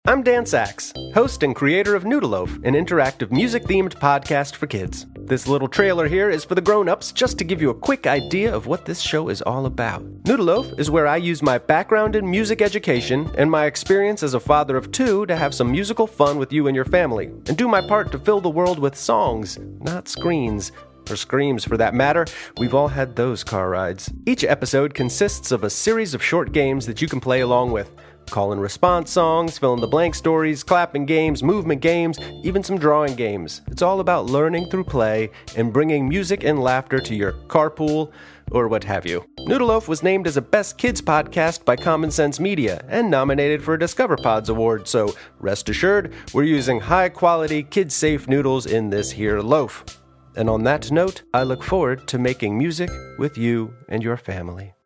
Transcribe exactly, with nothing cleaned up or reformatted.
I'm Dan Sachs, host and creator of Noodleloaf, an interactive music-themed podcast for kids. This little trailer here is for the grown-ups, just to give you a quick idea of what this show is all about. Noodleloaf is where I use my background in music education and my experience as a father of two to have some musical fun with you and your family, and do my part to fill the world with songs, not screens. Or screams, for that matter. We've all had those car rides. Each episode consists of a series of short games that you can play along with. Call and response songs, fill-in-the-blank stories, clapping games, movement games, even some drawing games. It's all about learning through play and bringing music and laughter to your carpool or what have you. Noodleloaf was named as a Best Kids Podcast by Common Sense Media and nominated for a Discover Pods Award, so rest assured, we're using high-quality, kid-safe noodles in this here loaf. And on that note, I look forward to making music with you and your family.